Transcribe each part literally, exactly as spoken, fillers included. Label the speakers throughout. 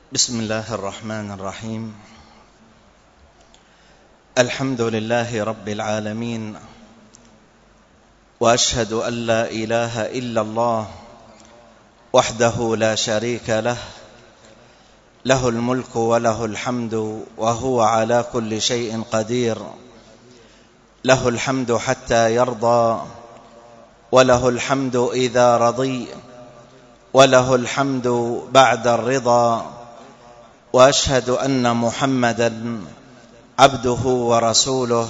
Speaker 1: بسم الله الرحمن الرحيم. الحمد لله رب العالمين، وأشهد أن لا إله إلا الله وحده لا شريك له، له الملك وله الحمد وهو على كل شيء قدير، له الحمد حتى يرضى، وله الحمد إذا رضي، وله الحمد بعد الرضا. وأشهد أن محمدًا عبده ورسوله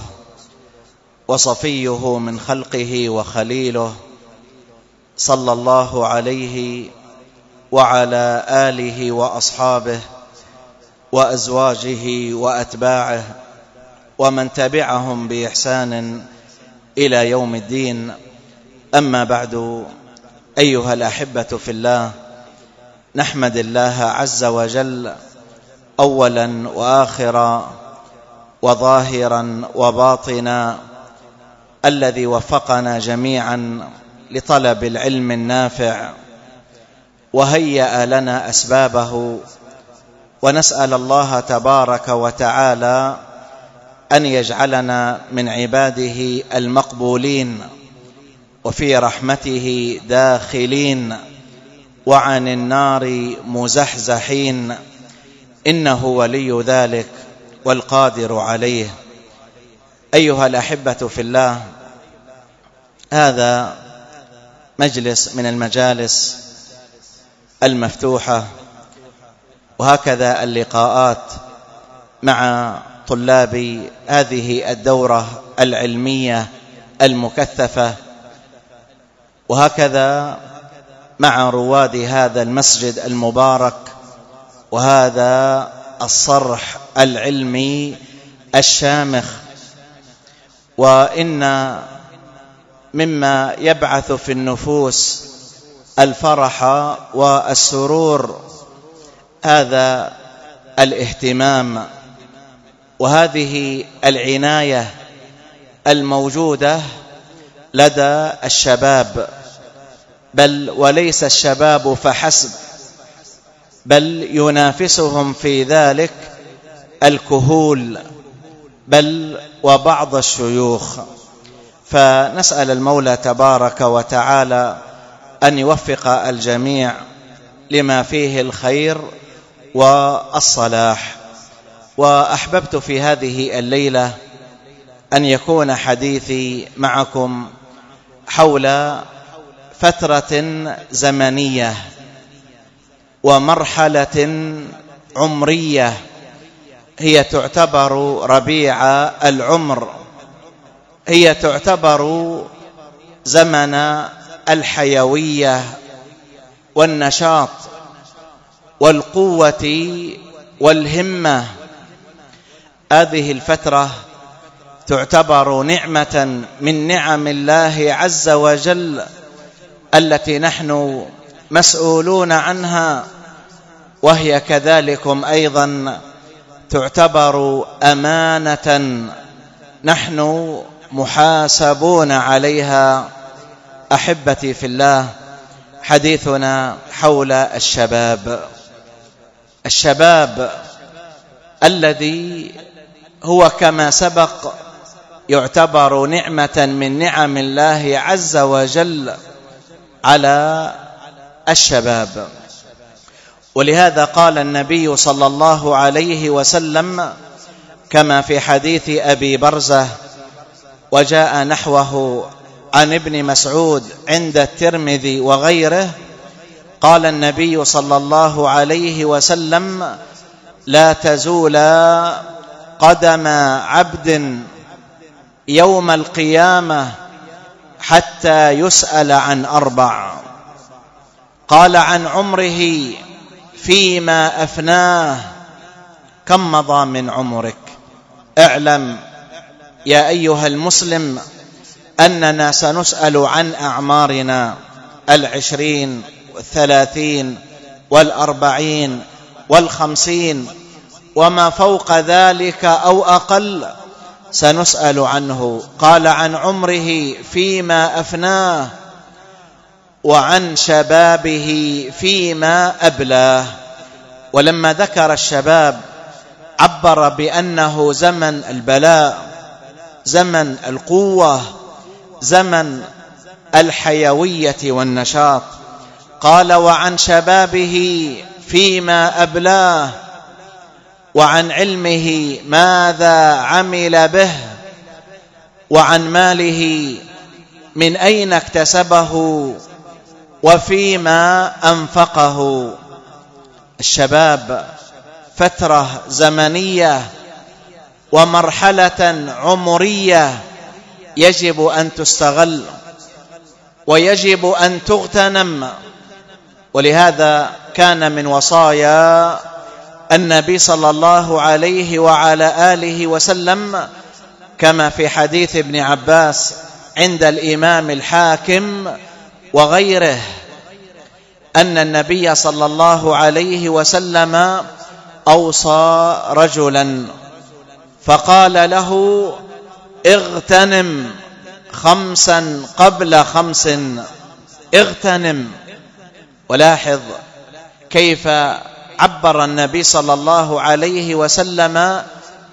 Speaker 1: وصفيه من خلقه وخليله، صلى الله عليه وعلى آله وأصحابه وأزواجه وأتباعه ومن تبعهم بإحسان إلى يوم الدين. أما بعد، أيها الأحبة في الله، نحمد الله عز وجل أولا وآخرا وظاهرا وباطنا، الذي وفقنا جميعا لطلب العلم النافع وهيأ لنا أسبابه، ونسأل الله تبارك وتعالى أن يجعلنا من عباده المقبولين وفي رحمته داخلين وعن النار مزحزحين، إنه ولي ذلك والقادر عليه. أيها الأحبة في الله، هذا مجلس من المجالس المفتوحة، وهكذا اللقاءات مع طلاب هذه الدورة العلمية المكثفة، وهكذا مع رواد هذا المسجد المبارك وهذا الصرح العلمي الشامخ. وإن مما يبعث في النفوس الفرح والسرور هذا الاهتمام وهذه العناية الموجودة لدى الشباب، بل وليس الشباب فحسب، بل ينافسهم في ذلك الكهول، بل وبعض الشيوخ. فنسأل المولى تبارك وتعالى أن يوفق الجميع لما فيه الخير والصلاح. وأحببت في هذه الليلة أن يكون حديثي معكم حول فترة زمنية ومرحلة عمرية هي تعتبر ربيع العمر، هي تعتبر زمن الحيوية والنشاط والقوة والهمة. هذه الفترة تعتبر نعمة من نعم الله عز وجل التي نحن مسؤولون عنها، وهي كذلكم أيضا تعتبر أمانة نحن محاسبون عليها. أحبتي في الله، حديثنا حول الشباب، الشباب الذي هو كما سبق يعتبر نعمة من نعم الله عز وجل على الشباب. ولهذا قال النبي صلى الله عليه وسلم كما في حديث أبي برزة، وجاء نحوه عن ابن مسعود عند الترمذي وغيره، قال النبي صلى الله عليه وسلم: لا تزول قدم عبد يوم القيامة حتى يسأل عن أربع. قال: عن عمره فيما أفناه. كم مضى من عمرك؟ اعلم يا أيها المسلم أننا سنسأل عن أعمارنا العشرين والثلاثين والأربعين والخمسين وما فوق ذلك أو أقل، سنسأل عنه. قال: عن عمره فيما أفناه، وعن شبابه فيما أبلاه. ولما ذكر الشباب عبر بأنه زمن البلاء، زمن القوة، زمن الحيوية والنشاط. قال: وعن شبابه فيما أبلاه، وعن علمه ماذا عمل به، وعن ماله من أين اكتسبه وفيما أنفقه. الشباب فترة زمنية ومرحلة عمرية يجب أن تستغل ويجب أن تغتنم. ولهذا كان من وصايا النبي صلى الله عليه وعلى آله وسلم كما في حديث ابن عباس عند الإمام الحاكم وغيره أن النبي صلى الله عليه وسلم أوصى رجلا فقال له: اغتنم خمسا قبل خمس. اغتنم. ولاحظ كيف عبر النبي صلى الله عليه وسلم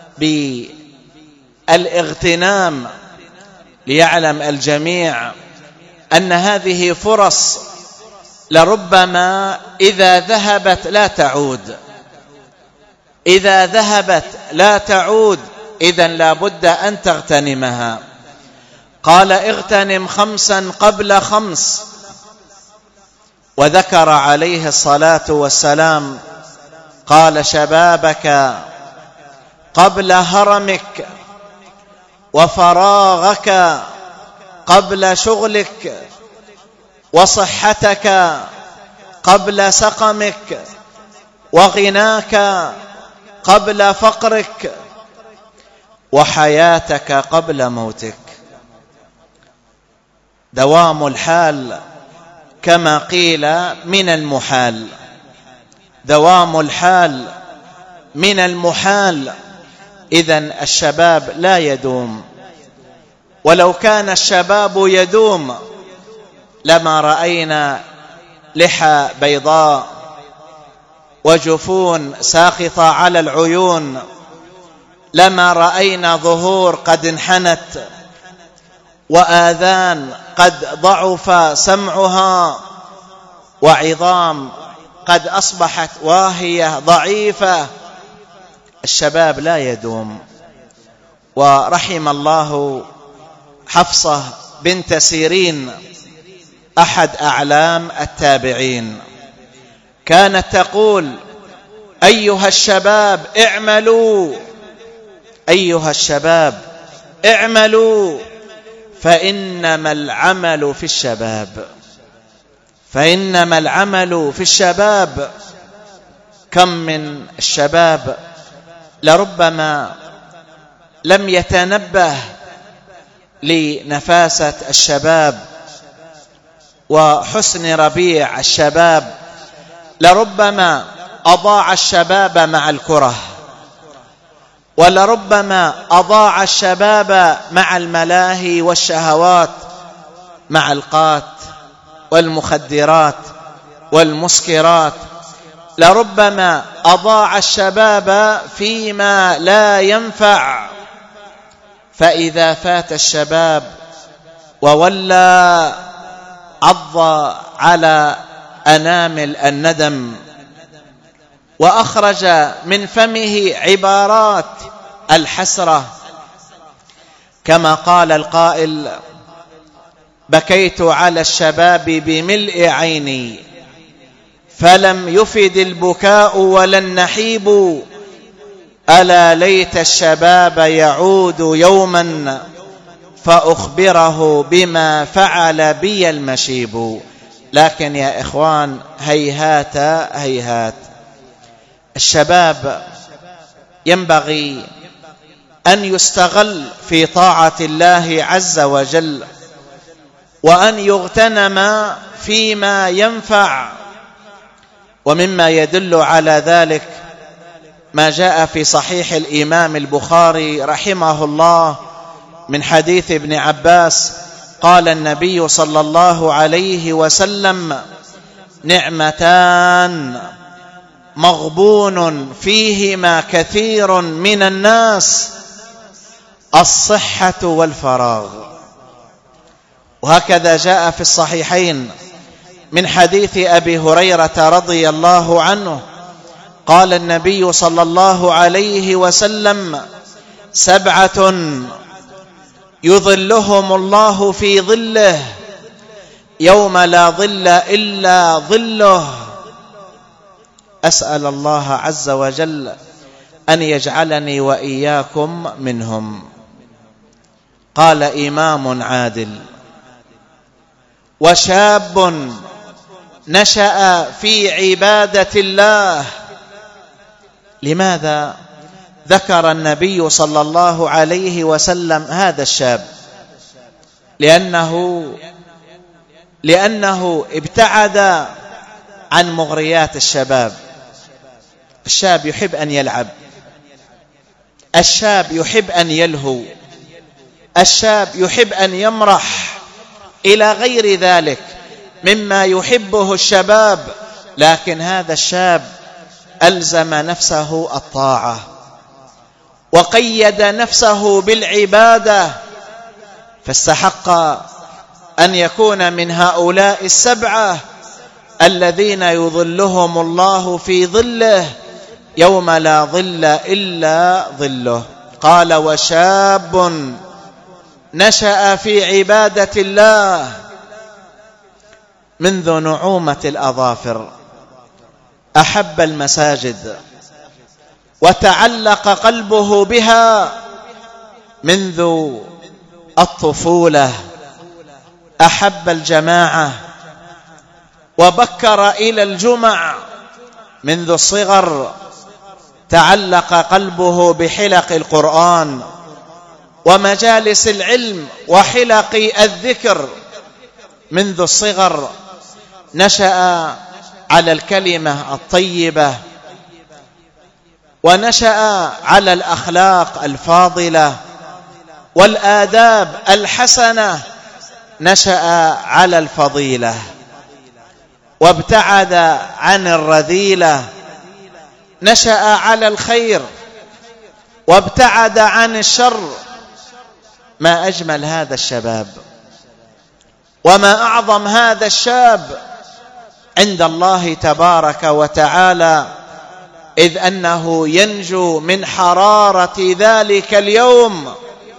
Speaker 1: بالاغتنام، ليعلم الجميع أن هذه فرص لربما إذا ذهبت لا تعود، إذا ذهبت لا تعود، إذن لا بد أن تغتنمها. قال: اغتنم خمسا قبل خمس. وذكر عليه الصلاة والسلام قال: شبابك قبل هرمك، وفراغك قبل شغلك، وصحتك قبل سقمك، وغناك قبل فقرك، وحياتك قبل موتك. دوام الحال كما قيل من المحال، دوام الحال من المحال. إذن الشباب لا يدوم، ولو كان الشباب يدوم لما رأينا لحى بيضاء وجفون ساخطة على العيون، لما رأينا ظهور قد انحنت وآذان قد ضعف سمعها وعظام قد أصبحت واهية ضعيفة. الشباب لا يدوم. ورحم الله حفصة بنت سيرين أحد أعلام التابعين، كانت تقول: أيها الشباب اعملوا، أيها الشباب اعملوا، فإنما العمل في الشباب، فإنما العمل في الشباب. كم من الشباب لربما لم يتنبه لنفاسة الشباب وحسن ربيع الشباب، لربما أضاع الشباب مع الكره، ولربما أضاع الشباب مع الملاهي والشهوات، مع القات والمخدرات والمسكرات. لربما أضاع الشباب فيما لا ينفع. فإذا فات الشباب وولى عض على أنامل الندم، وأخرج من فمه عبارات الحسرة، كما قال القائل: بكيت على الشباب بملء عيني، فلم يفد البكاء ولا النحيب، ألا ليت الشباب يعود يوما فأخبره بما فعل بي المشيب. لكن يا إخوان، هيهات هيهات. الشباب ينبغي أن يستغل في طاعة الله عز وجل، وأن يغتنم فيما ينفع. ومما يدل على ذلك ما جاء في صحيح الإمام البخاري رحمه الله من حديث ابن عباس قال النبي صلى الله عليه وسلم: نعمتان مغبون فيهما كثير من الناس: الصحة والفراغ. وهكذا جاء في الصحيحين من حديث أبي هريرة رضي الله عنه قال النبي صلى الله عليه وسلم: سبعة يظلهم الله في ظله يوم لا ظل إلا ظله. أسأل الله عز وجل أن يجعلني وإياكم منهم. قال إمام عادل: وشاب نشأ في عبادة الله. لماذا ذكر النبي صلى الله عليه وسلم هذا الشاب؟ لأنه لأنه ابتعد عن مغريات الشباب. الشاب يحب أن يلعب، الشاب يحب أن يلهو، الشاب يحب أن يمرح إلى غير ذلك مما يحبه الشباب. لكن هذا الشاب ألزم نفسه الطاعة وقيد نفسه بالعبادة، فاستحق أن يكون من هؤلاء السبعة الذين يظلهم الله في ظله يوم لا ظل إلا ظله. قال: وشاب نشأ في عبادة الله منذ نعومة الأظافر، أحب المساجد وتعلق قلبه بها منذ الطفولة، أحب الجماعة وبكر إلى الجمع منذ الصغر، تعلق قلبه بحلق القرآن ومجالس العلم وحلق الذكر منذ الصغر، نشأ على الكلمة الطيبة ونشأ على الأخلاق الفاضلة والآداب الحسنة، نشأ على الفضيلة وابتعد عن الرذيلة، نشأ على الخير وابتعد عن الشر. ما أجمل هذا الشباب وما أعظم هذا الشاب عند الله تبارك وتعالى، إذ أنه ينجو من حرارة ذلك اليوم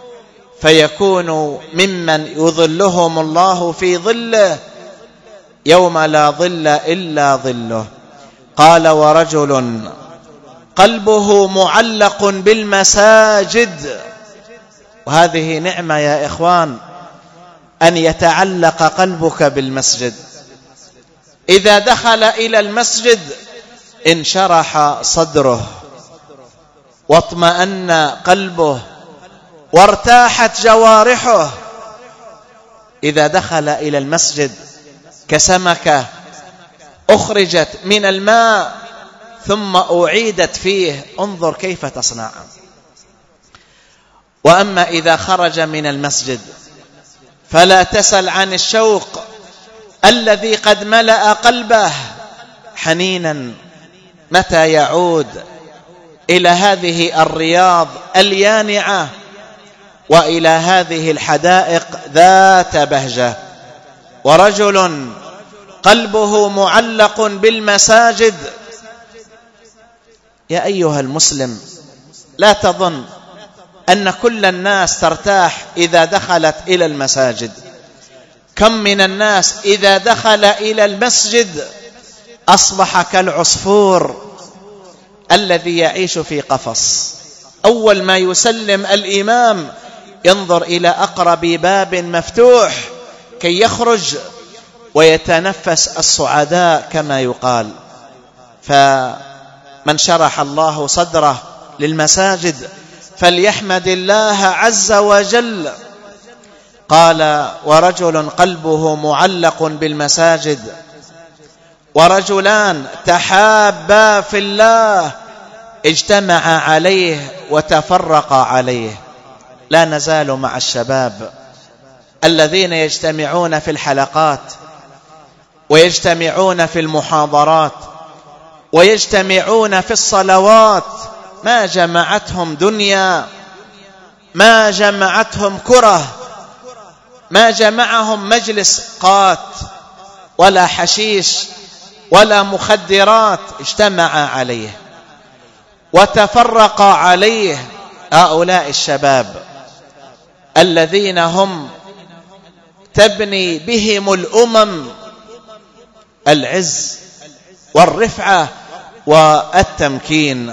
Speaker 1: فيكون ممن يظلهم الله في ظله يوم لا ظل إلا ظله. قال: ورجل قلبه معلق بالمساجد. وهذه نعمة يا إخوان، أن يتعلق قلبك بالمسجد. إذا دخل إلى المسجد انشرح صدره واطمأن قلبه وارتاحت جوارحه. إذا دخل إلى المسجد كسمكة أخرجت من الماء ثم أعيدت فيه، انظر كيف تصنع. وأما إذا خرج من المسجد فلا تسل عن الشوق الذي قد ملأ قلبه حنينا متى يعود إلى هذه الرياض اليانعة وإلى هذه الحدائق ذات بهجة. ورجل قلبه معلق بالمساجد. يا أيها المسلم، لا تظن أن كل الناس ترتاح إذا دخلت إلى المساجد. كم من الناس إذا دخل إلى المسجد أصبح كالعصفور الذي يعيش في قفص. أول ما يسلم الإمام ينظر إلى أقرب باب مفتوح كي يخرج ويتنفس الصعداء كما يقال. فمن شرح الله صدره للمساجد فليحمد الله عز وجل. قال: ورجل قلبه معلق بالمساجد. ورجلان تحابا في الله اجتمعا عليه وتفرقا عليه. لا نزال مع الشباب الذين يجتمعون في الحلقات ويجتمعون في المحاضرات ويجتمعون في الصلوات، ما جمعتهم دنيا، ما جمعتهم كره، ما جمعهم مجلس قات ولا حشيش ولا مخدرات، اجتمع عليه وتفرق عليه هؤلاء الشباب الذين هم تبني بهم الأمم العز والرفعة والتمكين.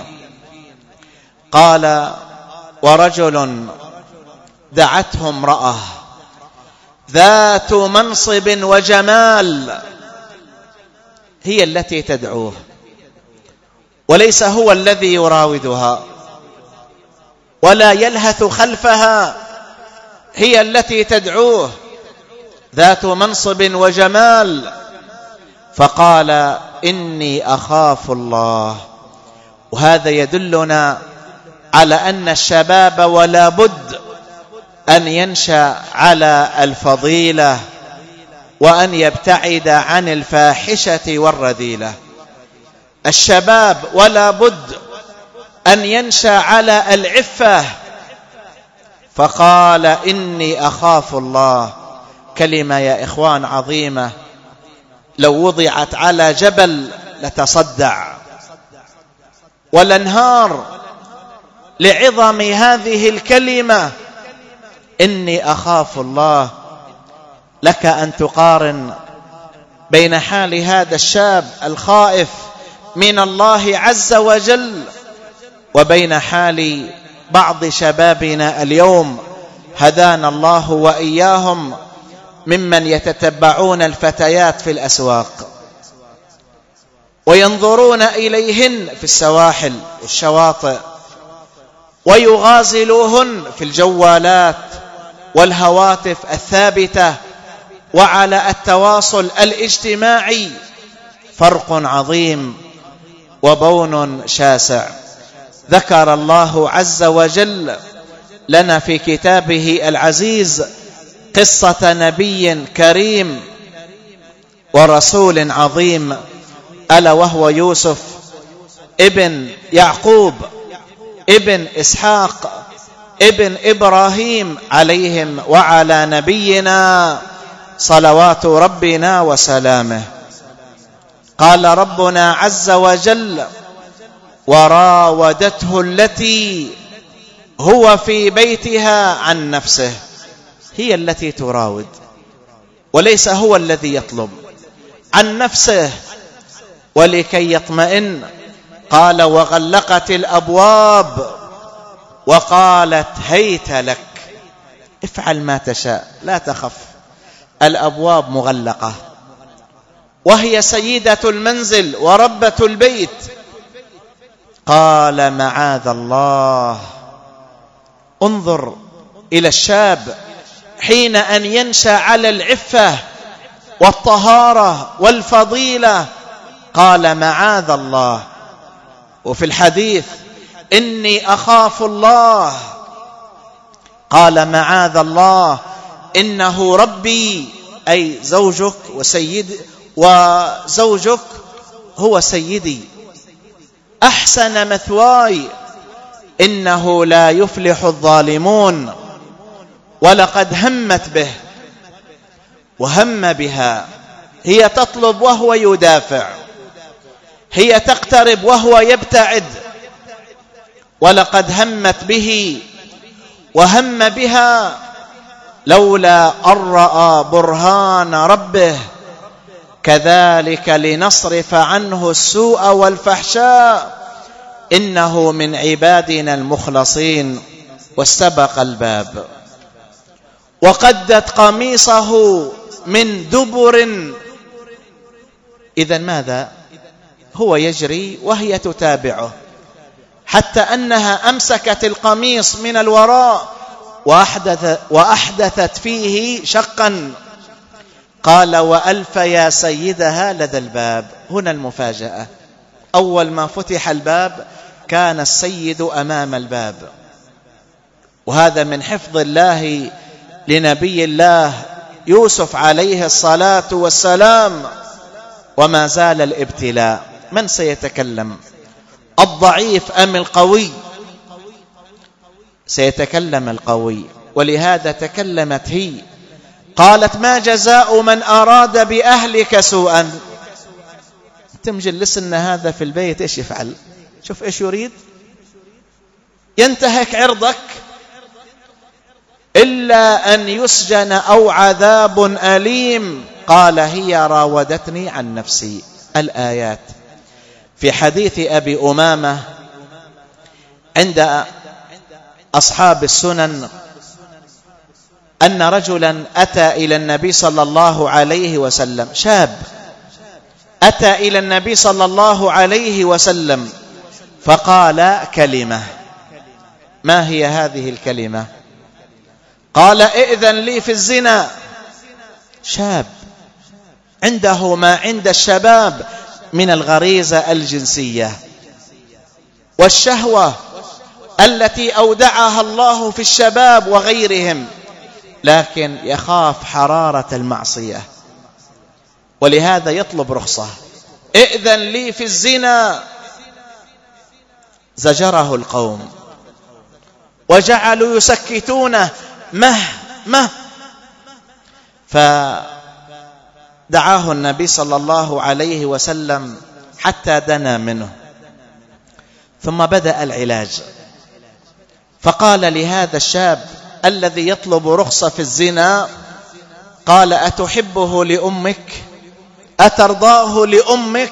Speaker 1: قال: ورجل دعته امرأة ذات منصب وجمال، هي التي تدعوه وليس هو الذي يراودها ولا يلهث خلفها، هي التي تدعوه، ذات منصب وجمال. فقال: إني أخاف الله. وهذا يدلنا على أن الشباب ولا بد أن ينشأ على الفضيلة وأن يبتعد عن الفاحشة والرذيلة. الشباب ولا بد أن ينشأ على العفة. فقال: إني أخاف الله. كلمة يا إخوان عظيمة، لو وضعت على جبل لتصدع ولانهار لعظم هذه الكلمة، إني أخاف الله. لك أن تقارن بين حال هذا الشاب الخائف من الله عز وجل وبين حال بعض شبابنا اليوم، هدانا الله وإياهم، ممن يتتبعون الفتيات في الأسواق وينظرون إليهن في السواحل والشواطئ ويغازلوهن في الجوالات والهواتف الثابتة وعلى التواصل الاجتماعي. فرق عظيم وبون شاسع. ذكر الله عز وجل لنا في كتابه العزيز قصة نبي كريم ورسول عظيم، ألا وهو يوسف ابن يعقوب ابن إسحاق ابن إبراهيم عليهم وعلى نبينا صلوات ربنا وسلامه. قال ربنا عز وجل: وراودته التي هو في بيتها عن نفسه. هي التي تراود وليس هو الذي يطلب، عن نفسه ولكي يطمئن. قال: وغلقت الأبواب وقالت هيت لك، افعل ما تشاء لا تخف. الأبواب مغلقة وهي سيدة المنزل وربة البيت. قال: معاذ الله. انظر إلى الشاب حين أن ينشأ على العفة والطهارة والفضيلة، قال: معاذ الله. وفي الحديث: إني أخاف الله. قال: معاذ الله، إنه ربي، أي زوجك وسيد وزوجك هو سيدي، أحسن مثواي، إنه لا يفلح الظالمون. ولقد همت به وهم بها، هي تطلب وهو يدافع، هي تقترب وهو يبتعد. ولقد همت به وهم بها لولا أن رأى برهان ربه كذلك لنصرف عنه السوء والفحشاء إنه من عبادنا المخلصين. واستبق الباب وقدت قميصه من دبر. إذن ماذا؟ هو يجري وهي تتابعه، حتى أنها أمسكت القميص من الوراء وأحدث وأحدثت فيه شقا. قال: وألف يا سيدها لدى الباب. هنا المفاجأة، أول ما فتح الباب كان السيد أمام الباب. وهذا من حفظ الله لنبي الله يوسف عليه الصلاة والسلام. وما زال الابتلاء من سيتكلم؟ الضعيف أم القوي؟ سيتكلم القوي. ولهذا تكلمت هي، قالت: ما جزاء من أراد بأهلك سوءا؟ أنت مجلس إن هذا في البيت إيش يفعل؟ شوف إيش يريد، ينتهك عرضك إلا أن يسجن أو عذاب أليم. قال: هي راودتني عن نفسي. الآيات في حديث أبي أمامة عند أصحاب السنن أن رجلا أتى إلى النبي صلى الله عليه وسلم، شاب أتى إلى النبي صلى الله عليه وسلم فقال كلمة. ما هي هذه الكلمة؟ قال: ائذن لي في الزنا. شاب عنده ما عند الشباب من الغريزة الجنسية والشهوة التي أودعها الله في الشباب وغيرهم، لكن يخاف حرارة المعصية، ولهذا يطلب رخصة. ائذن لي في الزنا. زجره القوم وجعلوا يسكتونه، مه مه فدعاه النبي صلى الله عليه وسلم حتى دنا منه، ثم بدأ العلاج. فقال لهذا الشاب الذي يطلب رخصة في الزنا، قال: أتحبه لأمك؟ أترضاه لأمك؟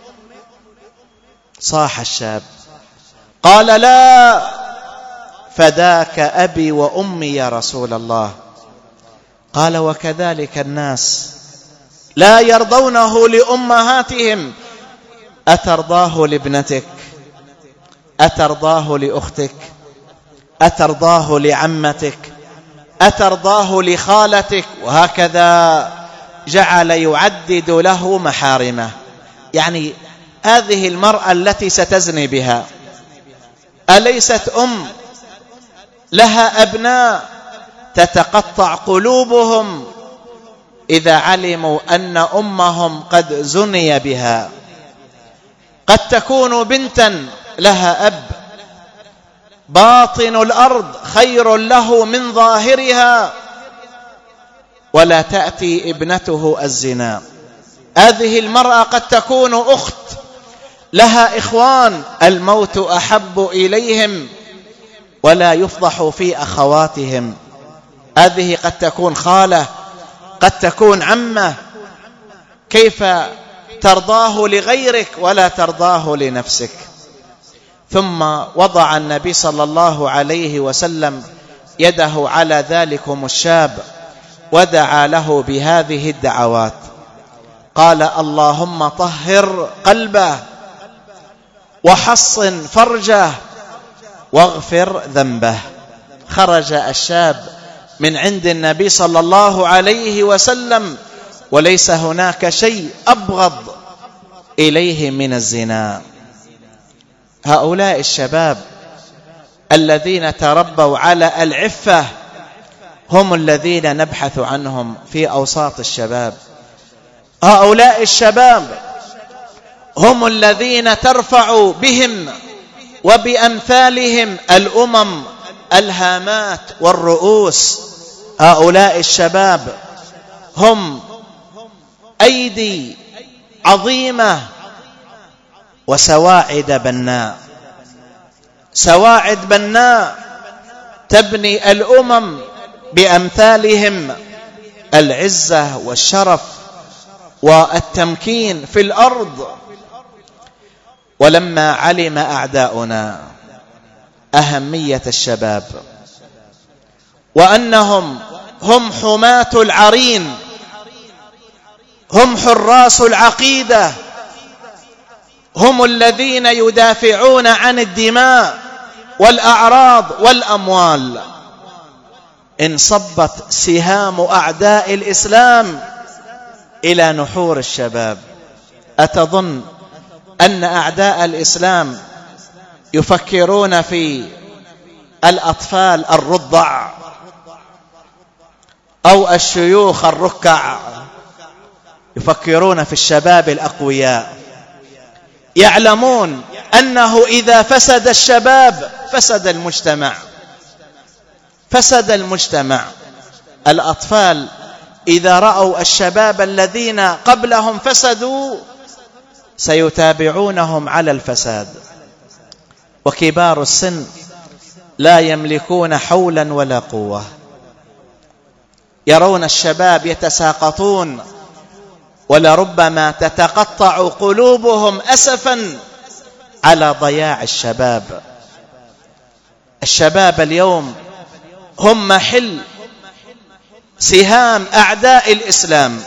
Speaker 1: صاح الشاب قال: لا، فداك أبي وأمي يا رسول الله. قال: وكذلك الناس لا يرضونه لأمهاتهم. أترضاه لابنتك؟ أترضاه لأختك؟ أترضاه لعمتك؟ أترضاه لخالتك؟ وهكذا جعل يعدد له محارمه. يعني هذه المرأة التي ستزني بها أليست أم لها أبناء تتقطع قلوبهم إذا علموا أن أمهم قد زني بها؟ قد تكون بنتا لها أب باطن الأرض خير له من ظاهرها، ولا تأتي ابنته الزنا. هذه المرأة قد تكون أخت لها إخوان الموت أحب إليهم ولا يفضح في أخواتهم. هذه قد تكون خالة، قد تكون عمة. كيف ترضاه لغيرك ولا ترضاه لنفسك؟ ثم وضع النبي صلى الله عليه وسلم يده على ذلكم الشاب ودعا له بهذه الدعوات. قال: اللهم طهر قلبه وحصن فرجه واغفر ذنبه. خرج الشاب من عند النبي صلى الله عليه وسلم وليس هناك شيء أبغض إليه من الزنا. هؤلاء الشباب الذين تربوا على العفة هم الذين نبحث عنهم في أوساط الشباب. هؤلاء الشباب هم الذين ترفع بهم وبأمثالهم الأمم الهامات والرؤوس. هؤلاء الشباب هم أيدي عظيمة وسواعد بناء، سواعد بناء تبني الأمم بأمثالهم العزة والشرف والتمكين في الأرض. ولما علم أعداؤنا أهمية الشباب وأنهم هم حماة العرين، هم حراس العقيدة، هم الذين يدافعون عن الدماء والأعراض والأموال، انصبت سهام أعداء الإسلام إلى نحور الشباب. أتظن أن أعداء الإسلام يفكرون في الأطفال الرضع أو الشيوخ الركع؟ يفكرون في الشباب الأقوياء يعلمون أنه إذا فسد الشباب فسد المجتمع، فسد المجتمع. الأطفال إذا رأوا الشباب الذين قبلهم فسدوا سيتابعونهم على الفساد. وكبار السن لا يملكون حولا ولا قوة، يرون الشباب يتساقطون ولربما تتقطع قلوبهم أسفا على ضياع الشباب. الشباب اليوم هم محل سهام أعداء الإسلام،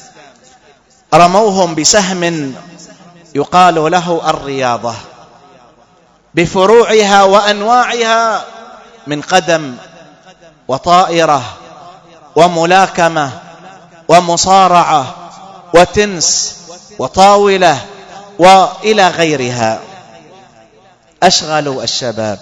Speaker 1: رموهم بسهم يقال له الرياضة بفروعها وأنواعها من قدم وطائرة وملاكمة ومصارعة وتنس وطاولة وإلى غيرها. أشغلوا الشباب،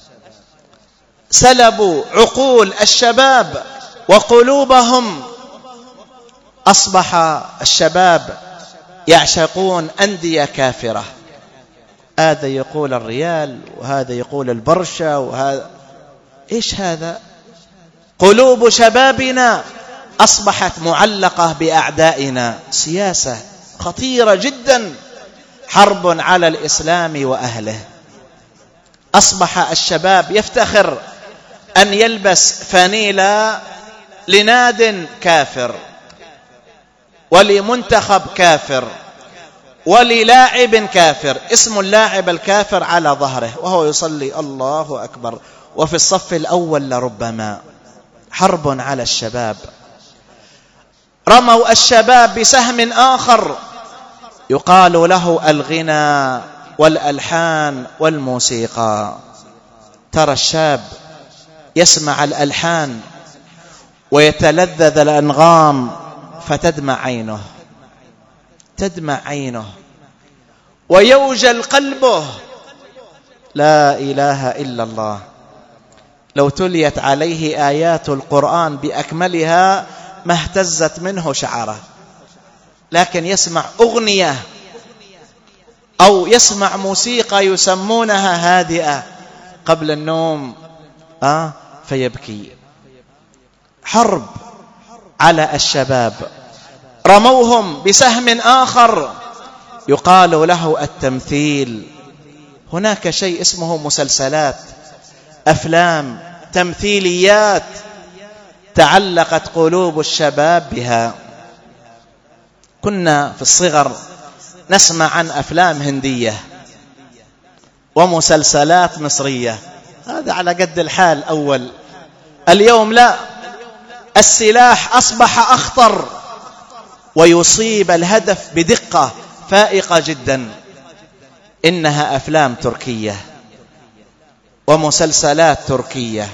Speaker 1: سلبوا عقول الشباب وقلوبهم. أصبح الشباب يعشقون أندية كافرة، هذا يقول الريال وهذا يقول البرشا وهذا. إيش هذا؟ قلوب شبابنا أصبحت معلقة بأعدائنا. سياسة خطيرة جدا، حرب على الإسلام وأهله. أصبح الشباب يفتخر أن يلبس فانيلا لناد كافر ولمنتخب كافر وللاعب كافر، اسم اللاعب الكافر على ظهره وهو يصلي الله أكبر وفي الصف الأول لربما. حرب على الشباب. رموا الشباب بسهم آخر يقال له الغنى والألحان والموسيقى. ترى الشاب يسمع الألحان ويتلذذ الأنغام فتدمع عينه، تدمع عينه ويوجل قلبه. لا إله إلا الله. لو تليت عليه آيات القرآن بأكملها ما اهتزت منه شعره، لكن يسمع أغنية أو يسمع موسيقى يسمونها هادئة قبل النوم آه فيبكي. حرب على الشباب. رموهم بسهم آخر يقال له التمثيل. هناك شيء اسمه مسلسلات، أفلام، تمثيليات تعلقت قلوب الشباب بها. كنا في الصغر نسمع عن أفلام هندية ومسلسلات مصرية، هذا على قد الحال أول. اليوم لا، السلاح أصبح أخطر ويصيب الهدف بدقة فائقة جدا. إنها أفلام تركية ومسلسلات تركية.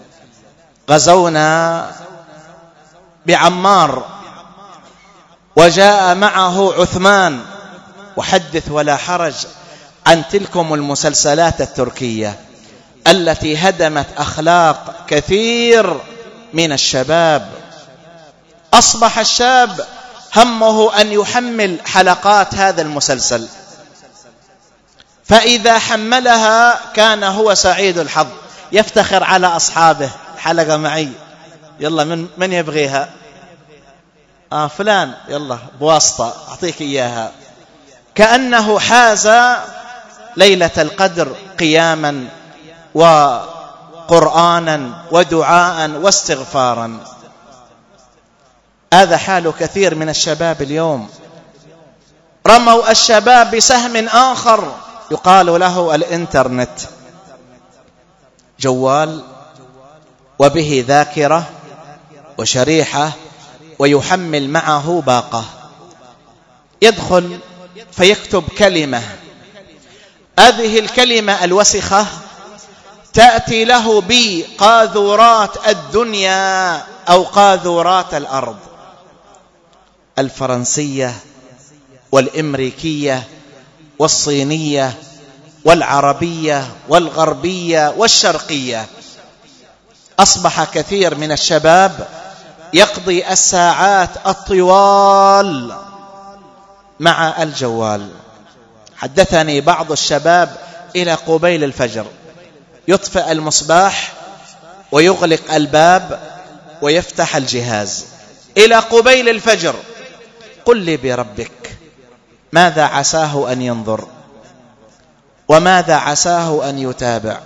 Speaker 1: غزونا بعمار وجاء معه عثمان، وحدث ولا حرج عن تلكم المسلسلات التركية التي هدمت أخلاق كثير من الشباب. أصبح الشاب همه أن يحمل حلقات هذا المسلسل، فإذا حملها كان هو سعيد الحظ، يفتخر على أصحابه. حلقة معي، يلا من, من يبغيها؟ آه فلان، يلا بواسطة أعطيك إياها. كأنه حاز ليلة القدر قياما وقرآنا ودعاء واستغفارا. هذا حال كثير من الشباب اليوم. رموا الشباب بسهم آخر يقال له الإنترنت. جوال وبه ذاكرة وشريحة ويحمل معه باقة، يدخل فيكتب كلمة، هذه الكلمة الوسخة تأتي له بقاذورات الدنيا أو قاذورات الأرض، الفرنسية والإمريكية والصينية والعربية والغربية والشرقية. أصبح كثير من الشباب يقضي الساعات الطوال مع الجوال. حدثني بعض الشباب إلى قبيل الفجر يطفئ المصباح ويغلق الباب ويفتح الجهاز إلى قبيل الفجر. قل لي بربك ماذا عساه أن ينظر وماذا عساه أن يتابع؟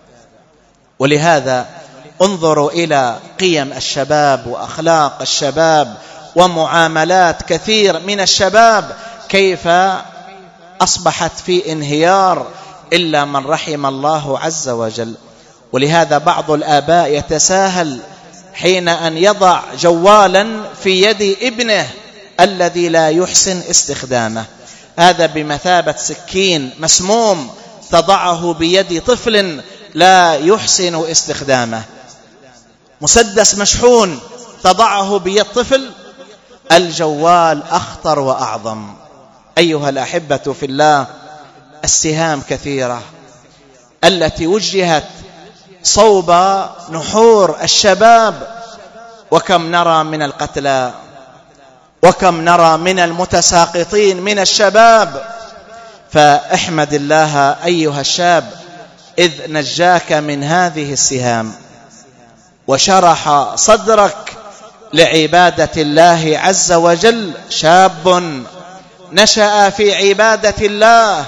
Speaker 1: ولهذا انظروا إلى قيم الشباب وأخلاق الشباب ومعاملات كثير من الشباب كيف أصبحت في انهيار إلا من رحم الله عز وجل. ولهذا بعض الآباء يتساهل حين أن يضع جوالا في يد ابنه الذي لا يحسن استخدامه. هذا بمثابة سكين مسموم تضعه بيد طفل لا يحسن استخدامه، مسدس مشحون تضعه بيد طفل. الجوال أخطر وأعظم. أيها الأحبة في الله، السهام كثيرة التي وجهت صوب نحور الشباب، وكم نرى من القتلى وكم نرى من المتساقطين من الشباب. فاحمد الله أيها الشاب إذ نجاك من هذه السهام وشرح صدرك لعبادة الله عز وجل. شاب نشأ في عبادة الله،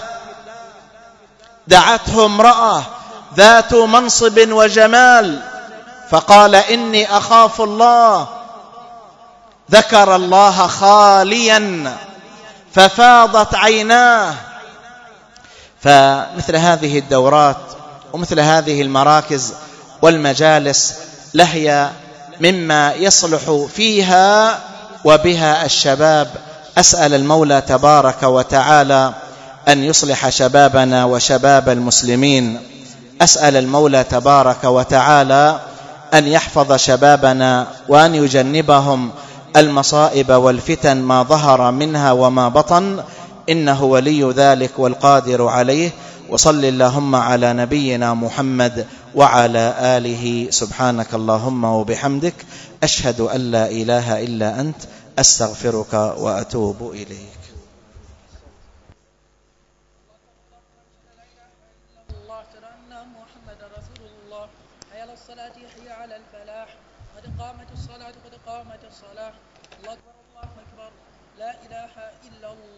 Speaker 1: دعته امرأة ذات منصب وجمال فقال إني أخاف الله، ذكر الله خاليا ففاضت عيناه. فمثل هذه الدورات ومثل هذه المراكز والمجالس لهي مما يصلح فيها وبها الشباب. أسأل المولى تبارك وتعالى أن يصلح شبابنا وشباب المسلمين. أسأل المولى تبارك وتعالى أن يحفظ شبابنا وأن يجنبهم المصائب والفتن ما ظهر منها وما بطن، إنه ولي ذلك والقادر عليه. وصل اللهم على نبينا محمد وعلى آله. سبحانك اللهم وبحمدك، أشهد أن لا إله إلا أنت، أستغفرك وأتوب إليك.
Speaker 2: قد قامت الصلاة قد قامت الصلاة. الله أكبر الله أكبر، لا إله إلا الله.